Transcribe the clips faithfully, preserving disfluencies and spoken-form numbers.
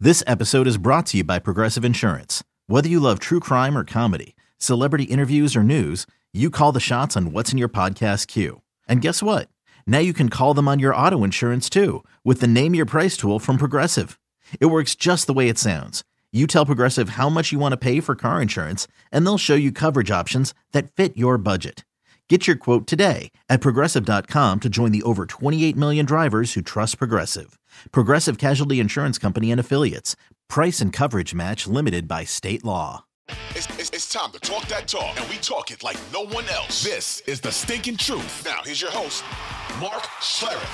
This episode is brought to you by Progressive Insurance. Whether you love true crime or comedy, celebrity interviews or news, you call the shots on what's in your podcast queue. And guess what? Now you can call them on your auto insurance too with the Name Your Price tool from Progressive. It works just the way it sounds. You tell Progressive how much you want to pay for car insurance, and they'll show you coverage options that fit your budget. Get your quote today at Progressive dot com to join the over twenty-eight million drivers who trust Progressive. Progressive Casualty Insurance Company and Affiliates. Price and coverage match limited by state law. It's, it's, it's time to talk that talk, and we talk it like no one else. This is The Stinking Truth. Now, here's your host, Mark Schlereth.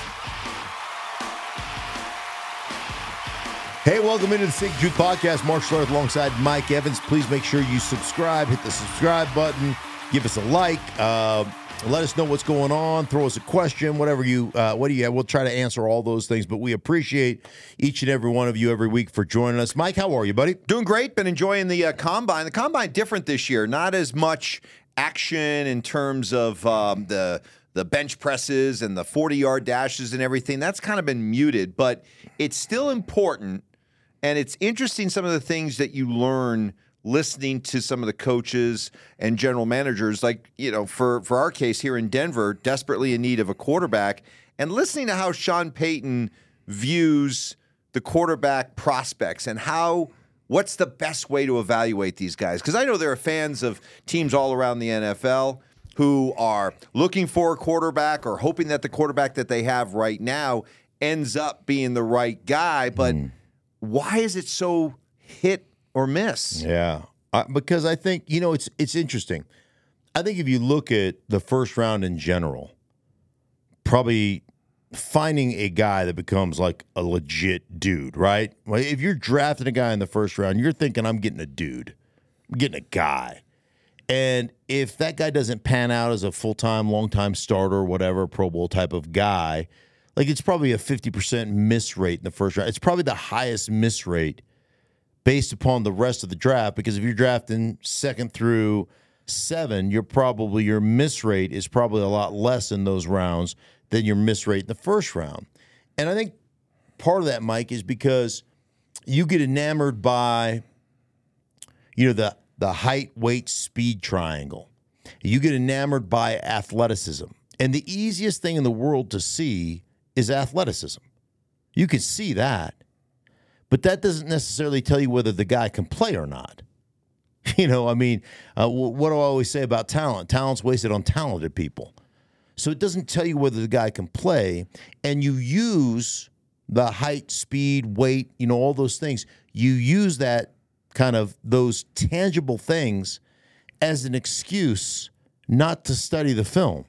Hey, welcome into the Stinking Truth Podcast. Mark Schlereth alongside Mike Evans. Please make sure you subscribe. Hit the subscribe button. Give us a like. Uh, let us know what's going on. Throw us a question, whatever you, uh, what do you have? We'll try to answer all those things, but we appreciate each and every one of you every week for joining us. Mike, how are you, buddy? Doing great. Been enjoying the uh, Combine. The Combine different this year. Not as much action in terms of um, the the bench presses and the forty-yard dashes and everything. That's kind of been muted, but it's still important, and it's interesting some of the things that you learn listening to some of the coaches and general managers, like, you know, for, for our case here in Denver, desperately in need of a quarterback, and listening to how Sean Payton views the quarterback prospects and how, what's the best way to evaluate these guys. Because I know there are fans of teams all around the N F L who are looking for a quarterback or hoping that the quarterback that they have right now ends up being the right guy. But mm. why is it so hit or miss? Yeah, uh, because I think, you know, it's it's interesting. I think if you look at the first round in general, probably finding a guy that becomes like a legit dude, right? Well, if you're drafting a guy in the first round, you're thinking, I'm getting a dude. I'm getting a guy. And if that guy doesn't pan out as a full-time, long-time starter, whatever, Pro Bowl type of guy, like it's probably a fifty percent miss rate in the first round. It's probably the highest miss rate based upon the rest of the draft, because if you're drafting second through seven, you're probably your miss rate is probably a lot less in those rounds than your miss rate in the first round. And I think part of that, Mike, is because you get enamored by, you know, the the height, weight, speed triangle. You get enamored by athleticism. And the easiest thing in the world to see is athleticism. You can see that. But that doesn't necessarily tell you whether the guy can play or not. You know, I mean, uh, what do I always say about talent? Talent's wasted on talented people. So it doesn't tell you whether the guy can play, and you use the height, speed, weight, you know, all those things. You use that kind of those tangible things as an excuse not to study the film.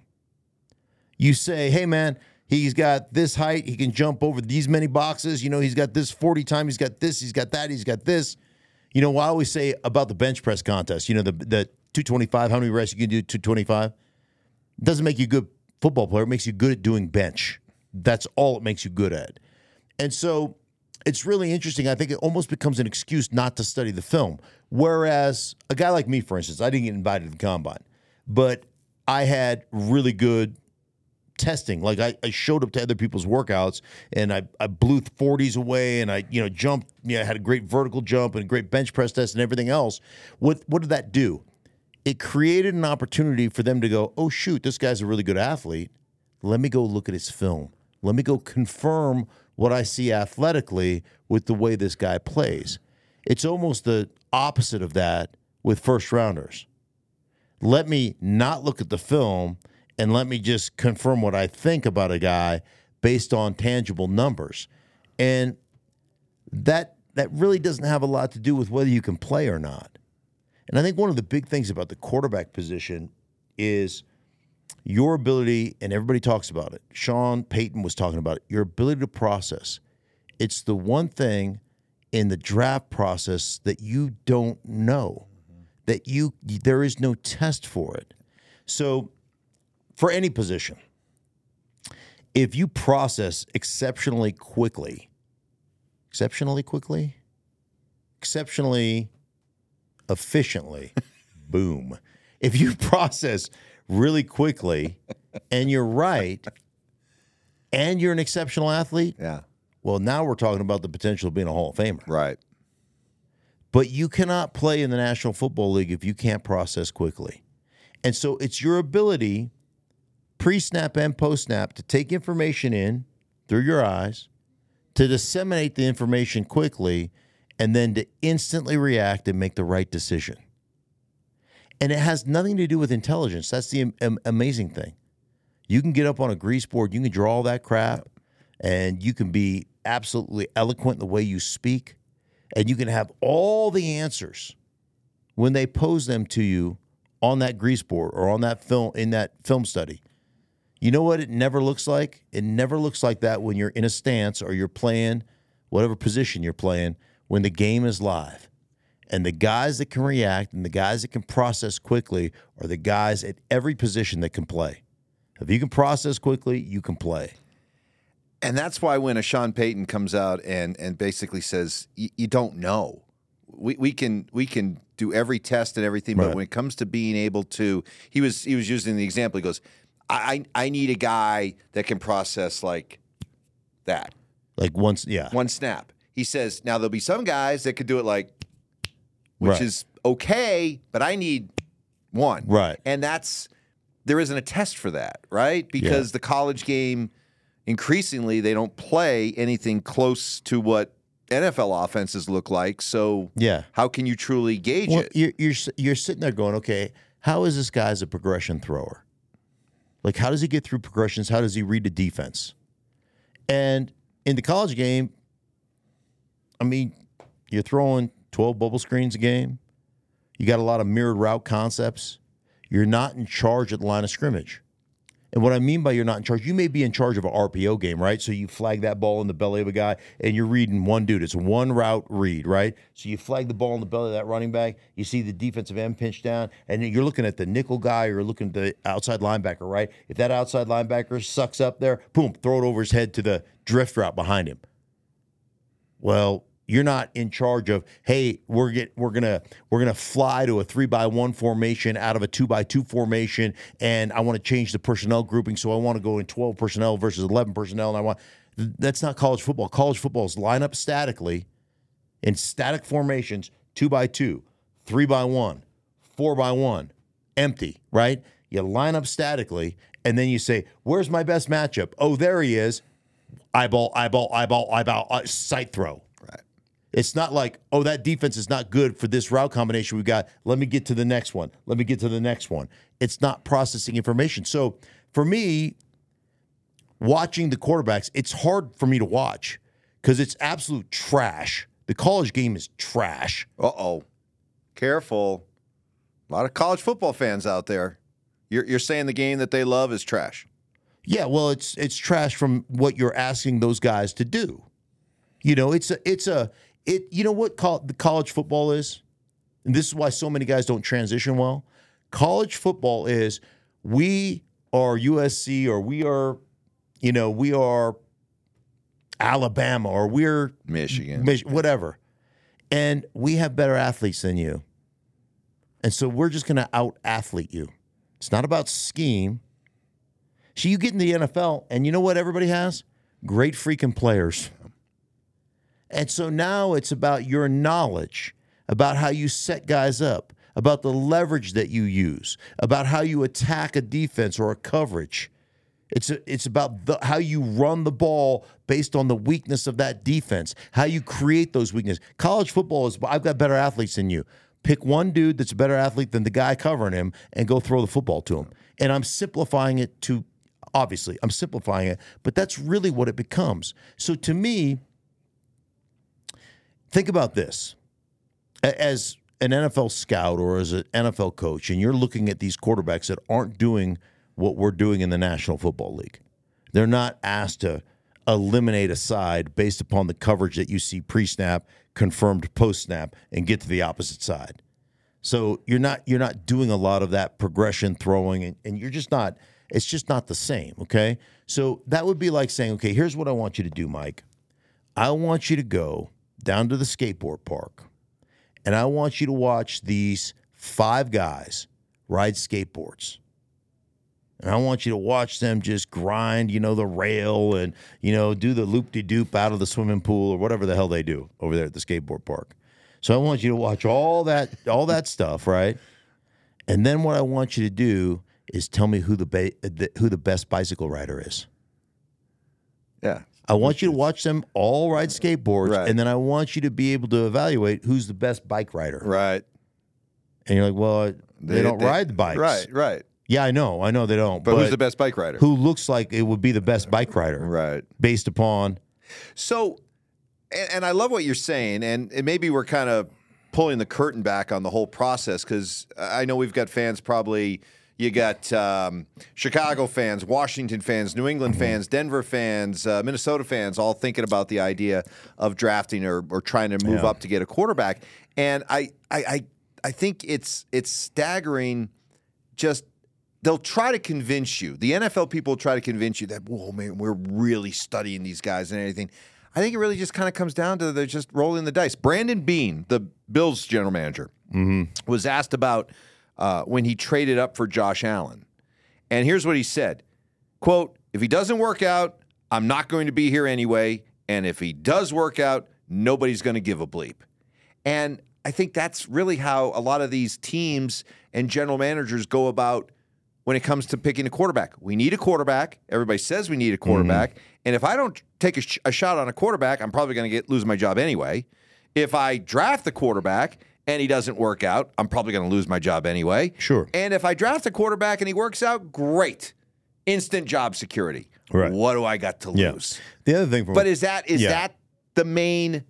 You say, hey, man, he's got this height. He can jump over these many boxes. You know, he's got this forty time. He's got this. He's got that. He's got this. You know, I always say about the bench press contest, you know, the the two twenty-five, how many reps you can do, two twenty-five? It doesn't make you a good football player. It makes you good at doing bench. That's all it makes you good at. And so it's really interesting. I think it almost becomes an excuse not to study the film. Whereas a guy like me, for instance, I didn't get invited to the Combine, but I had really good testing. Like I, I showed up to other people's workouts and I, I blew forties away and I, you know, jumped, you know, had a great vertical jump and a great bench press test and everything else. What what did that do? It created an opportunity for them to go, oh shoot, this guy's a really good athlete. Let me go look at his film. Let me go confirm what I see athletically with the way this guy plays. It's almost the opposite of that with first rounders. Let me not look at the film and let me just confirm what I think about a guy based on tangible numbers. And that that really doesn't have a lot to do with whether you can play or not. And I think one of the big things about the quarterback position is your ability, and everybody talks about it. Sean Payton was talking about it, your ability to process. It's the one thing in the draft process that you don't know, mm-hmm. that you there is no test for it. So for any position, if you process exceptionally quickly, exceptionally quickly, exceptionally efficiently, boom. If you process really quickly and you're right and you're an exceptional athlete, yeah. Well, now we're talking about the potential of being a Hall of Famer. Right. But you cannot play in the National Football League if you can't process quickly. And so it's your ability, pre-snap and post-snap, to take information in through your eyes, to disseminate the information quickly, and then to instantly react and make the right decision. And it has nothing to do with intelligence. That's the am- amazing thing. You can get up on a grease board, you can draw all that crap, and you can be absolutely eloquent in the way you speak, and you can have all the answers when they pose them to you on that grease board or on that film in that film study. You know what it never looks like? It never looks like that when you're in a stance or you're playing whatever position you're playing when the game is live. And the guys that can react and the guys that can process quickly are the guys at every position that can play. If you can process quickly, you can play. And that's why when a Sean Payton comes out and and basically says, you don't know. We we can we can do every test and everything, but Right. when it comes to being able to, he was he was using the example. He goes, I I need a guy that can process like that. Like once, yeah. One snap. He says, now there'll be some guys that could do it like, which Right. is okay, but I need one. Right. And that's, there isn't a test for that, right? Because Yeah. the college game, increasingly, they don't play anything close to what N F L offenses look like. So Yeah. how can you truly gauge Well, it? you're, you're you're sitting there going, okay, how is this guy as a progression thrower? Like, how does he get through progressions? How does he read the defense? And in the college game, I mean, you're throwing twelve bubble screens a game. You got a lot of mirrored route concepts. You're not in charge at the line of scrimmage. And what I mean by you're not in charge, you may be in charge of an R P O game, right? So you flag that ball in the belly of a guy, and you're reading one dude. It's one route read, right? So you flag the ball in the belly of that running back. You see the defensive end pinch down, and then you're looking at the nickel guy, or you're looking at the outside linebacker, right? If that outside linebacker sucks up there, boom, throw it over his head to the drift route behind him. Well, you're not in charge of, hey, we're get we're gonna we're gonna fly to a three by one formation out of a two by two formation, and I want to change the personnel grouping, so I want to go in twelve personnel versus eleven personnel, and I want that's not college football. College football is line up statically in static formations, two by two, three by one, four by one, empty, right? You line up statically, and then you say, where's my best matchup? Oh, there he is. Eyeball, eyeball, eyeball, eyeball, uh, sight throw. Right. It's not like, oh, that defense is not good for this route combination we got. Let me get to the next one. Let me get to the next one. It's not processing information. So for me, watching the quarterbacks, it's hard for me to watch because it's absolute trash. The college game is trash. Uh-oh. Careful. A lot of college football fans out there. You're, you're saying the game that they love is trash. Yeah, well, it's it's trash from what you're asking those guys to do. You know, it's a it's a it. You know what col- the college football is, and this is why so many guys don't transition well. College football is we are U S C or we are, you know, we are Alabama or we're Michigan, Mich- whatever, and we have better athletes than you, and so we're just going to out athlete you. It's not about scheme. So you get in the N F L, and you know what everybody has? Great freaking players. And so now it's about your knowledge, about how you set guys up, about the leverage that you use, about how you attack a defense or a coverage. It's a, it's about the, how you run the ball based on the weakness of that defense, how you create those weaknesses. College football is, I've got better athletes than you. Pick one dude that's a better athlete than the guy covering him and go throw the football to him. And I'm simplifying it to, obviously, I'm simplifying it, but that's really what it becomes. So to me, think about this. As an N F L scout or as an N F L coach, and you're looking at these quarterbacks that aren't doing what we're doing in the National Football League. They're not asked to eliminate a side based upon the coverage that you see pre-snap, confirmed post-snap, and get to the opposite side. So you're not you're not doing a lot of that progression throwing, and, and you're just not, it's just not the same, okay? So that would be like saying, okay, here's what I want you to do, Mike. I want you to go down to the skateboard park, and I want you to watch these five guys ride skateboards. And I want you to watch them just grind, you know, the rail and, you know, do the loop-de-doop out of the swimming pool or whatever the hell they do over there at the skateboard park. So I want you to watch all that all that stuff, right? And then what I want you to do is tell me who the, ba- the who the best bicycle rider is. Yeah. I want you to watch them all ride skateboards, Right. and then I want you to be able to evaluate who's the best bike rider. Right. And you're like, well, they, they don't they, ride the bikes. Right, right. Yeah, I know. I know they don't. But, but who's the best bike rider? Who looks like it would be the best bike rider. Right. Based upon. So, and, and I love what you're saying, and, and maybe we're kind of pulling the curtain back on the whole process, because I know we've got fans probably, you got um, Chicago fans, Washington fans, New England mm-hmm. fans, Denver fans, uh, Minnesota fans, all thinking about the idea of drafting or, or trying to move yeah. up to get a quarterback. And I, I, I, I think it's it's staggering. Just they'll try to convince you. The N F L people try to convince you that, whoa, man, we're really studying these guys and everything. I think it really just kind of comes down to they're just rolling the dice. Brandon Beane, the Bills general manager, mm-hmm. was asked about uh, when he traded up for Josh Allen. And here's what he said, quote, if he doesn't work out, I'm not going to be here anyway. And if he does work out, nobody's going to give a bleep. And I think that's really how a lot of these teams and general managers go about when it comes to picking a quarterback. We need a quarterback. Everybody says we need a quarterback. Mm-hmm. And if I don't take a, sh- a shot on a quarterback, I'm probably going to get lose my job anyway. If I draft the quarterback and he doesn't work out, I'm probably going to lose my job anyway. Sure. And if I draft a quarterback and he works out, great. Instant job security. Right. What do I got to yeah. lose? The other thing, from, but is that is yeah. that the main?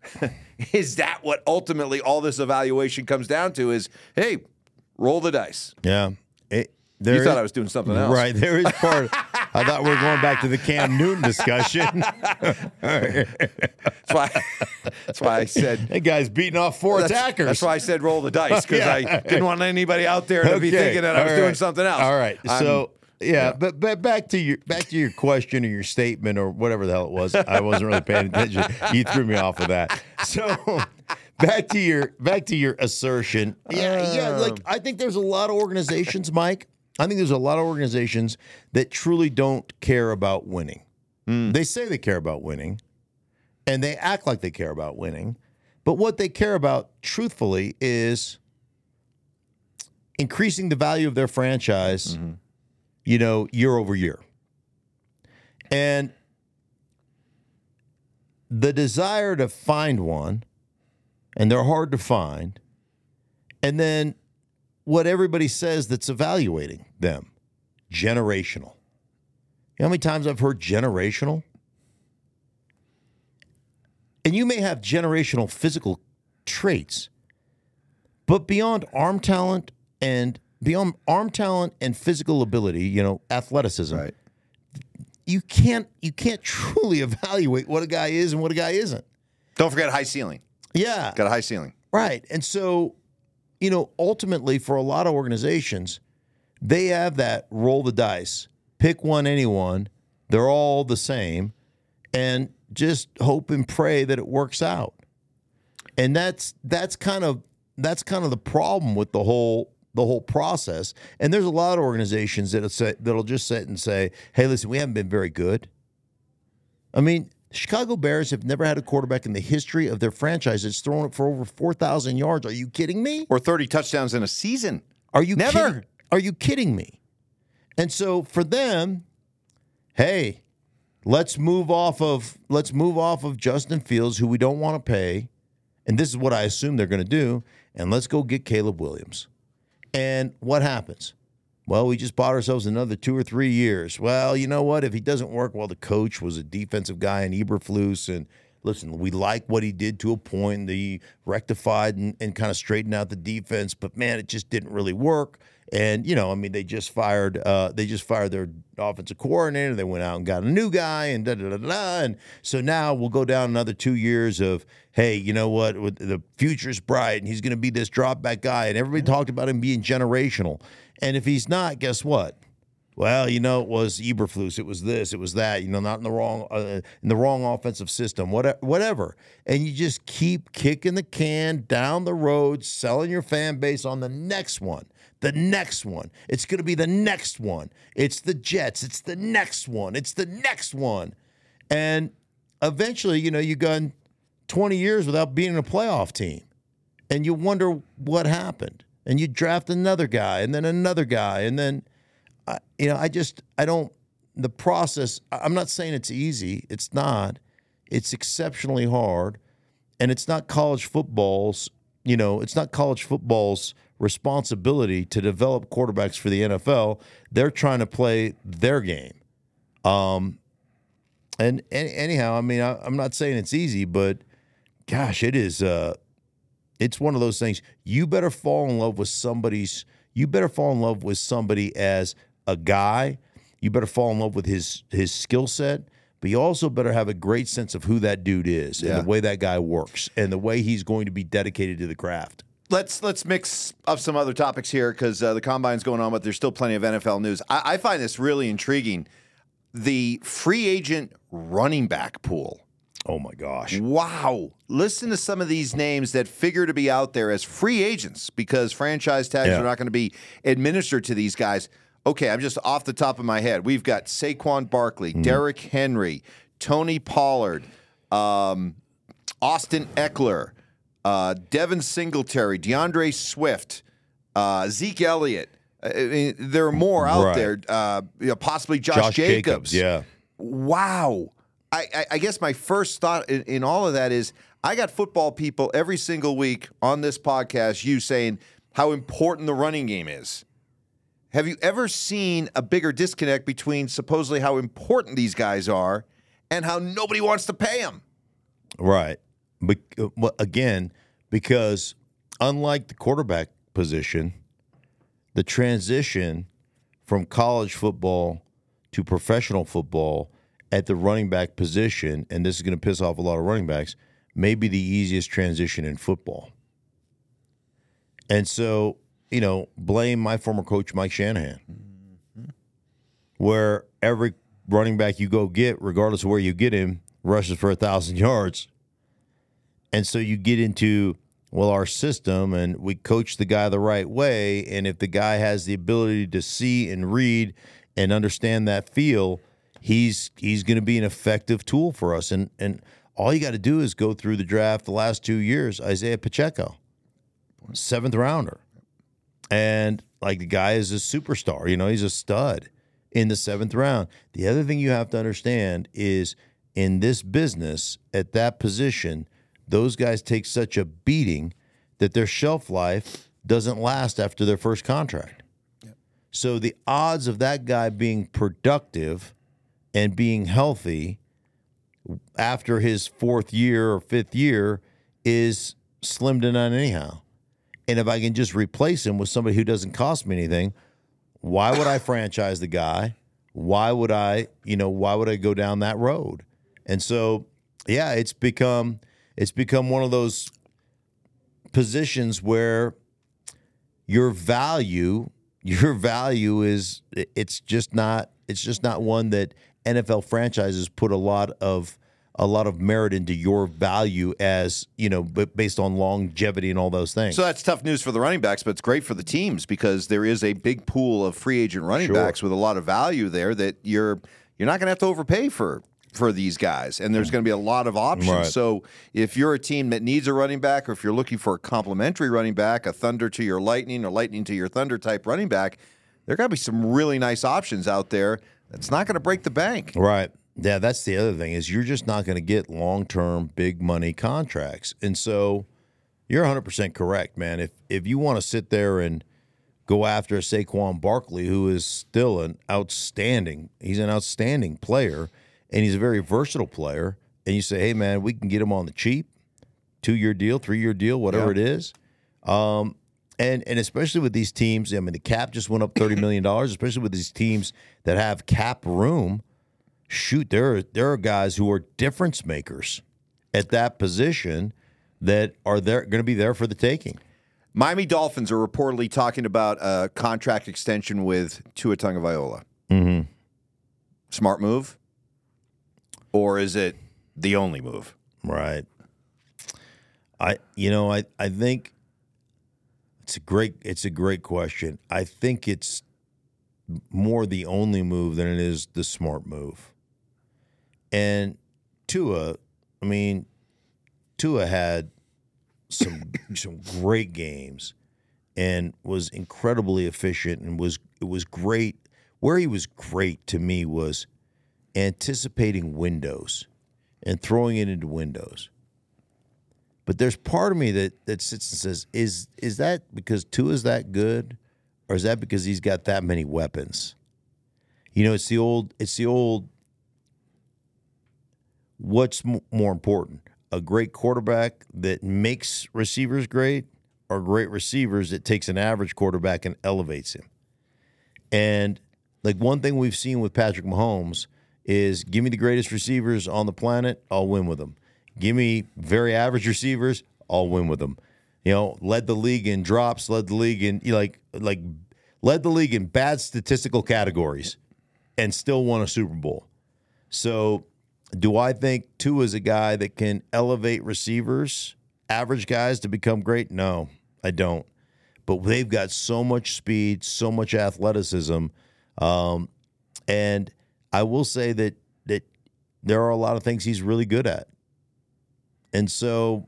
Is that what ultimately all this evaluation comes down to? Is hey, roll the dice. Yeah. It, There you is, thought I was doing something else. Right. There is part. I thought we were going back to the Cam Newton discussion. That's why That's why I said that guy's beating off four that's, attackers. That's why I said roll the dice, because yeah. I didn't want anybody out there to okay. be thinking that I was All doing right. something else. All right. I'm, so yeah, yeah, but but back to your back to your question or your statement or whatever the hell it was. I wasn't really paying attention. You threw me off of that. So back to your back to your assertion. Yeah, yeah. Like I think there's a lot of organizations, Mike. I think there's a lot of organizations that truly don't care about winning. Mm. They say they care about winning, and they act like they care about winning. But what they care about, truthfully, is increasing the value of their franchise, mm-hmm. you know, year over year. And the desire to find one, and they're hard to find, and then what everybody says that's evaluating them, generational. You know how many times I've heard generational? And you may have generational physical traits, but beyond arm talent and beyond arm talent and physical ability, you know, athleticism, right. you can't you can't truly evaluate what a guy is and what a guy isn't. Don't forget high ceiling. Yeah. Got a high ceiling. Right. And so, you know, ultimately for a lot of organizations, they have that roll the dice, pick one, anyone. They're all the same, and just hope and pray that it works out. And that's that's kind of that's kind of the problem with the whole the whole process. And there's a lot of organizations that'll say that'll just sit and say, "Hey, listen, we haven't been very good." I mean, the Chicago Bears have never had a quarterback in the history of their franchise that's thrown it for over four thousand yards. Are you kidding me? Or thirty touchdowns in a season. Are you never? Kidding? Are you kidding me? And so for them, hey, let's move off of let's move off of Justin Fields, who we don't want to pay, and this is what I assume they're going to do, and let's go get Caleb Williams. And what happens? Well, we just bought ourselves another two or three years. Well, you know what? If he doesn't work, well, the coach was a defensive guy in Eberflus, and listen, we like what he did to a point. He rectified and, and kind of straightened out the defense, but man, it just didn't really work. And you know, I mean, they just fired uh, they just fired their offensive coordinator. They went out and got a new guy, and da da da da. And so now we'll go down another two years of, hey, you know what? The future's bright, and he's going to be this drop back guy. And everybody talked about him being generational. And if he's not, guess what? well, you know, it was Eberflus, it was this, it was that, you know, not in the wrong uh, in the wrong offensive system, whatever, whatever. And you just keep kicking the can down the road, selling your fan base on the next one, the next one. It's going to be the next one. It's the Jets. It's the next one. It's the next one. And eventually, you know, you gone twenty years without being a playoff team. And you wonder what happened. And you draft another guy and then another guy. And then, uh, you know, I just, I don't, the process, I'm not saying it's easy. It's not. It's exceptionally hard. And it's not college football's, you know, it's not college football's responsibility to develop quarterbacks for the N F L. They're trying to play their game. Um, and, and anyhow, I mean, I, I'm not saying it's easy, but gosh, it is, uh, it's one of those things. You better fall in love with somebody's, you better fall in love with somebody as a guy. You better fall in love with his his skill set, but you also better have a great sense of who that dude is Yeah. and the way that guy works and the way he's going to be dedicated to the craft. Let's let's mix up some other topics here because uh, the combine's going on, but there's still plenty of N F L news. I, I find this really intriguing. The free agent running back pool. Oh, my gosh. Wow. Listen to some of these names that figure to be out there as free agents because franchise tags Yeah. are not going to be administered to these guys. Okay, I'm just off the top of my head. We've got Saquon Barkley, Mm. Derrick Henry, Tony Pollard, um, Austin Eckler, uh, Devin Singletary, DeAndre Swift, uh, Zeke Elliott. I mean, there are more out Right. there. Uh, you know, possibly Josh, Josh Jacobs. Jacobs, yeah. Wow. I, I, I guess my first thought in, in all of that is I got football people every single week on this podcast, you saying how important the running game is. Have you ever seen a bigger disconnect between supposedly how important these guys are and how nobody wants to pay them? Right. But, uh, well, again, because unlike the quarterback position, the transition from college football to professional football at the running back position, and this is going to piss off a lot of running backs, may be the easiest transition in football. And so, you know, blame my former coach, Mike Shanahan, mm-hmm. where every running back you go get, regardless of where you get him, rushes for a thousand yards. And so you get into, well, our system, and we coach the guy the right way. And if the guy has the ability to see and read and understand that feel, he's he's going to be an effective tool for us. And and all you got to do is go through the draft the last two years. Isaiah Pacheco, seventh rounder. And like the guy is a superstar. You know, he's a stud in the seventh round. The other thing you have to understand is in this business, at that position, those guys take such a beating that their shelf life doesn't last after their first contract. Yep. So the odds of that guy being productive and being healthy after his fourth year or fifth year is slim to none anyhow. And if I can just replace him with somebody who doesn't cost me anything, why would I franchise the guy? Why would I, you know, why would I go down that road? And so, yeah, it's become it's become one of those positions where your value, your value is it's just not it's just not one that N F L franchises put a lot of a lot of merit into your value as, you know, but based on longevity and all those things. So that's tough news for the running backs, but it's great for the teams because there is a big pool of free agent running Sure. backs with a lot of value there that you're you're not going to have to overpay for for these guys, and there's going to be a lot of options. Right. So if you're a team that needs a running back, or if you're looking for a complementary running back, a Thunder to your Lightning or Lightning to your Thunder type running back, there got to be some really nice options out there. That's not going to break the bank. Right. Yeah, that's the other thing is you're just not going to get long-term big money contracts. And so you're one hundred percent correct, man. If if you want to sit there and go after a Saquon Barkley, who is still an outstanding, he's an outstanding player, and he's a very versatile player, and you say, hey, man, we can get him on the cheap, two-year deal, three-year deal, whatever Yeah. it is. Um, and and especially with these teams, I mean, the cap just went up thirty million dollars, especially with these teams that have cap room. Shoot, there are, there are guys who are difference makers at that position that are there going to be there for the taking. Miami Dolphins are reportedly talking about a contract extension with Tua Tagovailoa. Mm-hmm. Smart move? Or is it the only move? Right. I you know, I, I think it's a great it's a great question. I think it's more the only move than it is the smart move. And Tua, I mean, Tua had some some great games and was incredibly efficient and was it was great. Where he was great to me was anticipating windows and throwing it into windows. But there's part of me that that sits and says, is is that because Tua's that good, or is that because he's got that many weapons? You know, it's the old it's the old what's m- more important? A great quarterback that makes receivers great, or great receivers that takes an average quarterback and elevates him? And like one thing we've seen with Patrick Mahomes is give me the greatest receivers on the planet, I'll win with them. Give me very average receivers, I'll win with them. You know, led the league in drops, led the league in like like led the league in bad statistical categories, and still won a Super Bowl. So, do I think Tua is a guy that can elevate receivers, average guys, to become great? No, I don't. But they've got so much speed, so much athleticism, um, and I will say that that there are a lot of things he's really good at. And so,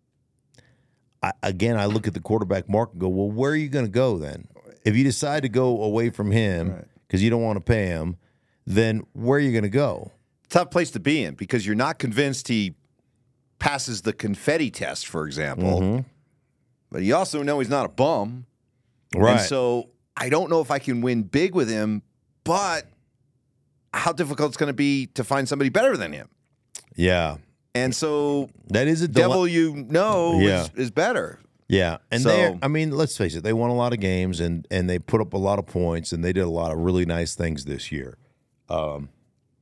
I, again, I look at the quarterback market and go, well, where are you going to go then? If you decide to go away from him because right. you don't want to pay him, then where are you going to go? Tough place to be in because you're not convinced he passes the confetti test, for example. Mm-hmm. But you also know he's not a bum. Right. And so I don't know if I can win big with him, but how difficult it's going to be to find somebody better than him. Yeah. And so that is a devil you know yeah. is, is better. Yeah. And so, they I mean, let's face it, they won a lot of games and and they put up a lot of points and they did a lot of really nice things this year. Um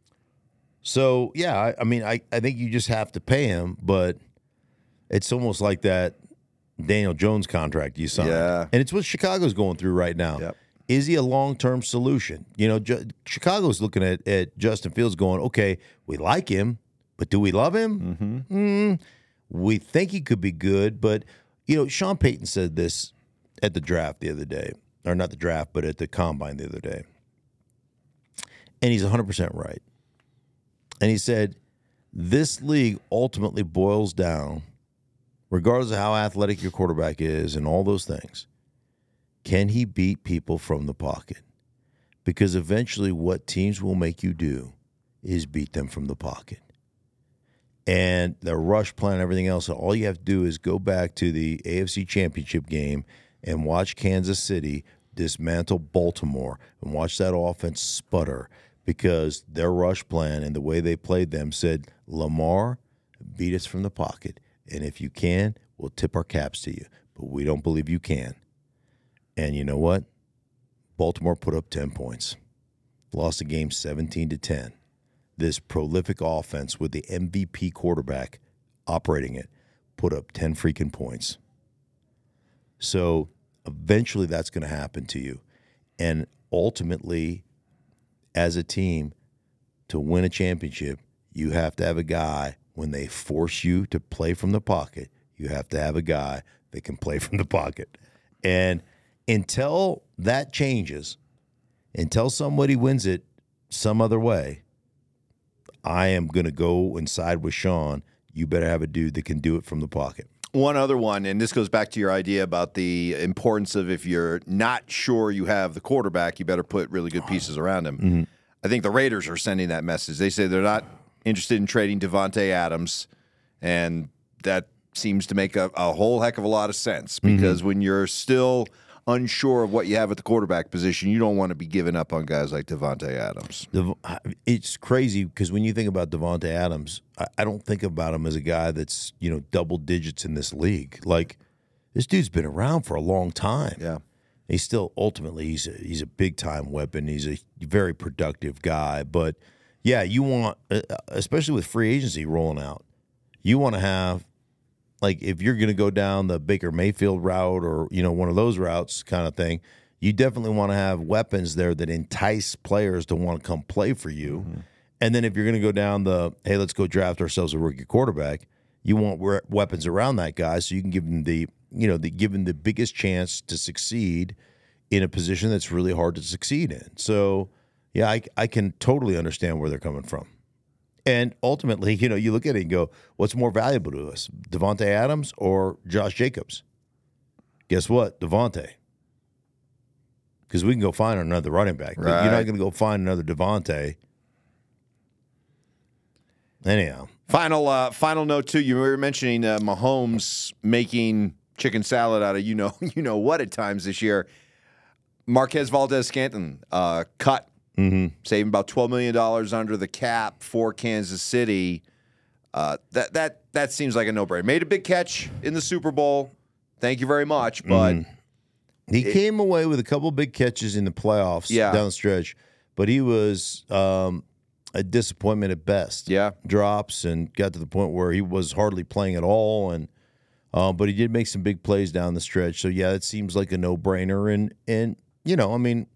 so yeah, I, I mean I, I think you just have to pay him, but it's almost like that Daniel Jones contract you signed. Yeah. And it's what Chicago's going through right now. Yep. Is he a long-term solution? You know, Ju- Chicago's looking at, at Justin Fields going, okay, we like him, but do we love him? Mm-hmm. Mm, we think he could be good, but, you know, Sean Payton said this at the draft the other day, or not the draft, but at the combine the other day. And he's one hundred percent right. And he said, this league ultimately boils down, regardless of how athletic your quarterback is and all those things, can he beat people from the pocket? Because eventually what teams will make you do is beat them from the pocket. And the rush plan and everything else, all you have to do is go back to the A F C Championship game and watch Kansas City dismantle Baltimore and watch that offense sputter because their rush plan and the way they played them said, Lamar, beat us from the pocket. And if you can, we'll tip our caps to you. But we don't believe you can. And you know what? Baltimore put up ten points. Lost the game seventeen to ten. This prolific offense with the M V P quarterback operating it put up ten freaking points. So eventually that's going to happen to you. And ultimately, as a team, to win a championship, you have to have a guy, when they force you to play from the pocket, you have to have a guy that can play from the pocket. And until that changes, until somebody wins it some other way, I am going to go and side with Sean. You better have a dude that can do it from the pocket. One other one, and this goes back to your idea about the importance of if you're not sure you have the quarterback, you better put really good pieces around him. Mm-hmm. I think the Raiders are sending that message. They say they're not interested in trading Devontae Adams, and that seems to make a, a whole heck of a lot of sense because mm-hmm. when you're still unsure of what you have at the quarterback position, you don't want to be giving up on guys like Devontae Adams. It's crazy because when you think about Devontae Adams, I don't think about him as a guy that's, you know, double digits in this league. Like, this dude's been around for a long time. Yeah. He's still, ultimately, he's a, he's a big-time weapon. He's a very productive guy. But, yeah, you want, especially with free agency rolling out, you want to have, like, if you're going to go down the Baker Mayfield route or, you know, one of those routes kind of thing, you definitely want to have weapons there that entice players to want to come play for you. Mm-hmm. And then if you're going to go down the, hey, let's go draft ourselves a rookie quarterback, you want we- weapons around that guy so you can give him the, you know, the give him the biggest chance to succeed in a position that's really hard to succeed in. So, yeah, I, I can totally understand where they're coming from. And ultimately, you know, you look at it and go, what's more valuable to us, Devontae Adams or Josh Jacobs? Guess what? Devontae. Because we can go find another running back. But right. You're not going to go find another Devontae. Anyhow. Final uh, final note, too. You were mentioning uh, Mahomes making chicken salad out of you know you know what at times this year. Marquez Valdez-Scantling uh, cut. Mm-hmm. Saving about twelve million dollars under the cap for Kansas City. Uh, that that that seems like a no-brainer. Made a big catch in the Super Bowl. Thank you very much. But mm-hmm. he it, came away with a couple big catches in the playoffs yeah. down the stretch. But he was um, a disappointment at best. Yeah, drops and got to the point where he was hardly playing at all. And uh, but he did make some big plays down the stretch. So yeah, it seems like a no-brainer. And and you know, I mean,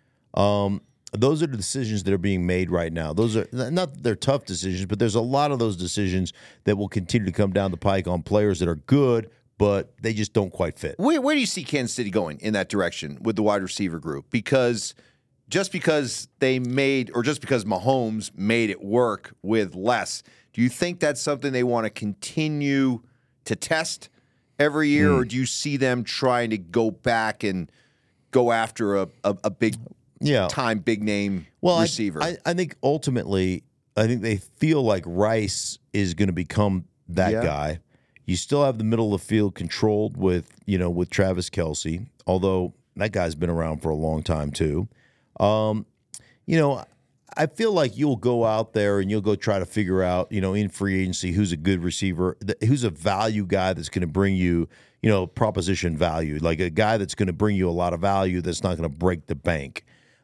um. Those are the decisions that are being made right now. Those are not that they're tough decisions, but there's a lot of those decisions that will continue to come down the pike on players that are good, but they just don't quite fit. Where, where do you see Kansas City going in that direction with the wide receiver group? Because just because they made, or just because Mahomes made it work with less, do you think that's something they want to continue to test every year, mm. or do you see them trying to go back and go after a, a, a big Yeah, time big name well, receiver? I, I, I think ultimately, I think they feel like Rice is going to become that yeah. guy. You still have the middle of the field controlled with you know with Travis Kelce, although that guy's been around for a long time too. Um, you know, I feel like you'll go out there and you'll go try to figure out you know in free agency who's a good receiver, who's a value guy that's going to bring you you know proposition value, like a guy that's going to bring you a lot of value that's not going to break the bank.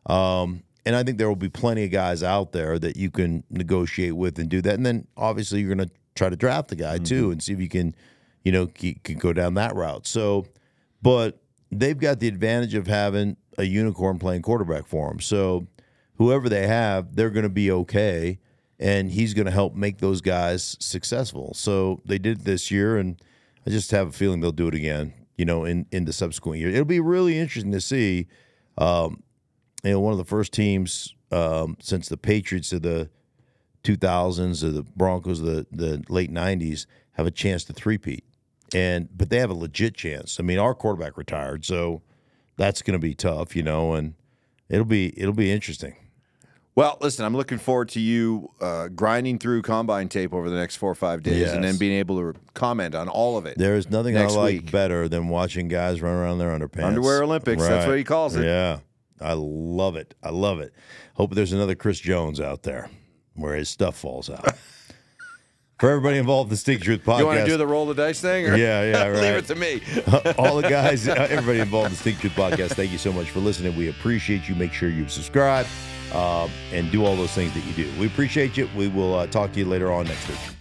Um, and I think there will be plenty of guys out there that you can negotiate with and do that. And then obviously you're going to try to draft the guy mm-hmm. too and see if you can, you know, can, can go down that route. So, but they've got the advantage of having a unicorn playing quarterback for them. So whoever they have, they're going to be okay. And he's going to help make those guys successful. So they did it this year, and I just have a feeling they'll do it again, you know, in, in the subsequent year. It'll be really interesting to see, um, you know, one of the first teams um, since the Patriots of the two thousands or the Broncos of the, the late nineties have a chance to three-peat. And but they have a legit chance. I mean, our quarterback retired, so that's going to be tough, you know, and it'll be it'll be interesting. Well, listen, I'm looking forward to you uh, grinding through combine tape over the next four or five days, yes. and then being able to comment on all of it. There is nothing I like week. better than watching guys run around their underpants. Underwear Olympics, right. That's what he calls it. Yeah. I love it. I love it. Hope there's another Chris Jones out there where his stuff falls out. For everybody involved in the Stinking Truth podcast. You want to do the roll the dice thing? Or? Yeah, yeah, right. Leave it to me. All the guys, everybody involved in the Stinking Truth podcast, thank you so much for listening. We appreciate you. Make sure you subscribe uh, and do all those things that you do. We appreciate you. We will uh, talk to you later on next week.